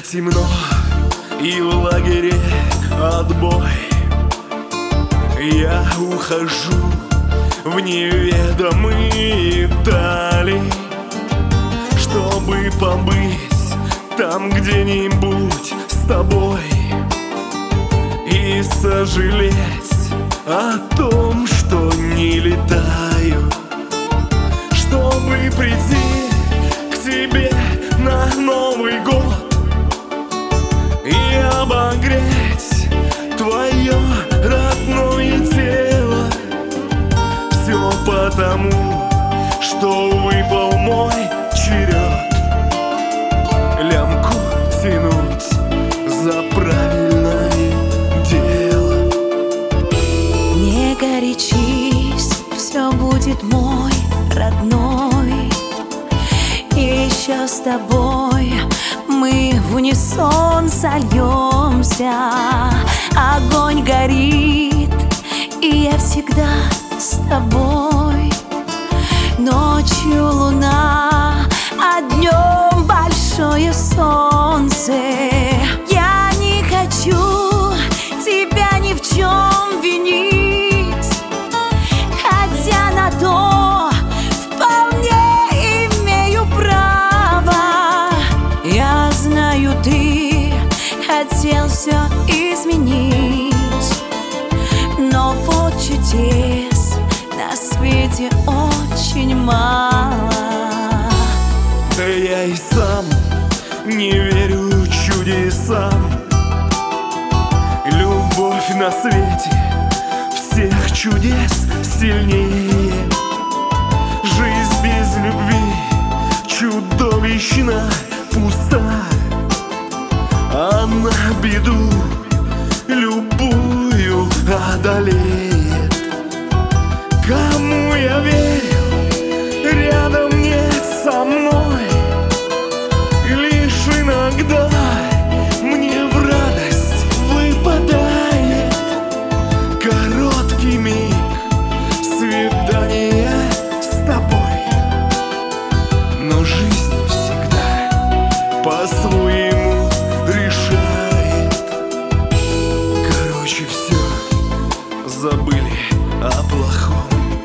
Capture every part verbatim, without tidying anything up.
темно, и в лагере отбой. Я ухожу в неведомые дали, чтобы побыть там где-нибудь с тобой и сожалеть о том, что не летаю, чтобы прийти к тебе на Новый год и обогреть твое родное тело. Все потому, что выпал мой черед лямку тянуть за правильное дело. Не горячись, все будет мой родной. Еще с тобой мы в унисон сольемся. Огонь горит, и я всегда с тобой. Ночью луна, а днем большое солнце. Я не хочу тебя ни в чем винить, хотя на то вполне имею право. Я знаю, ты хотел все изменить, но вот чудес на свете очень мало. Да я и сам не верю чудесам. Любовь на свете всех чудес сильнее. Жизнь без любви чудовищно пуста, она беду любую одолеет. Кому я верил, рядом нет со мной. Лишь иногда мне в радость выпадает короткий миг свидания с тобой. Но жизнь всегда по-своему решает. Короче, все забыли о плохом,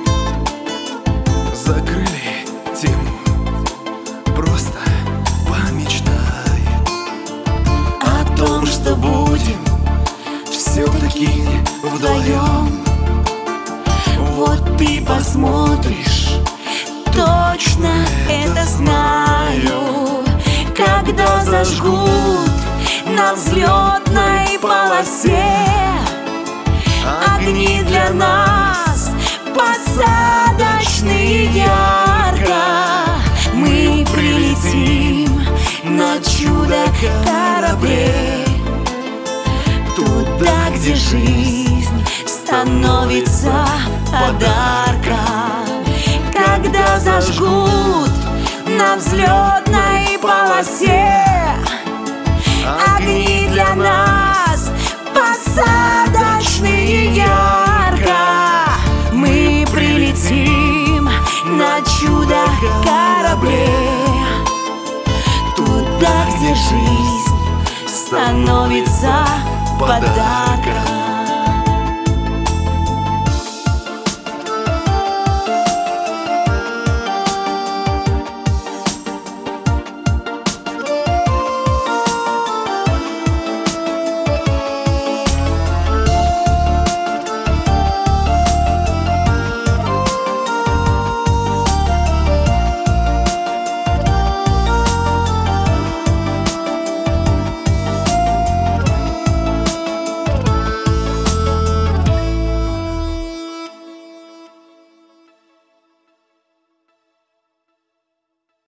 закрыли тему, просто помечтаем о том, что будем все-таки вдвоем. Вот ты посмотришь, точно это знаю, когда зажгут на взлетной полосе огни для нас посадочные ярко. Мы прилетим на чудо-корабле туда, где жизнь становится подарком. Когда зажгут на взлетной полосе огни для нас посадочные ярко, мы прилетим на чудо-корабле туда, где жизнь становится подарком.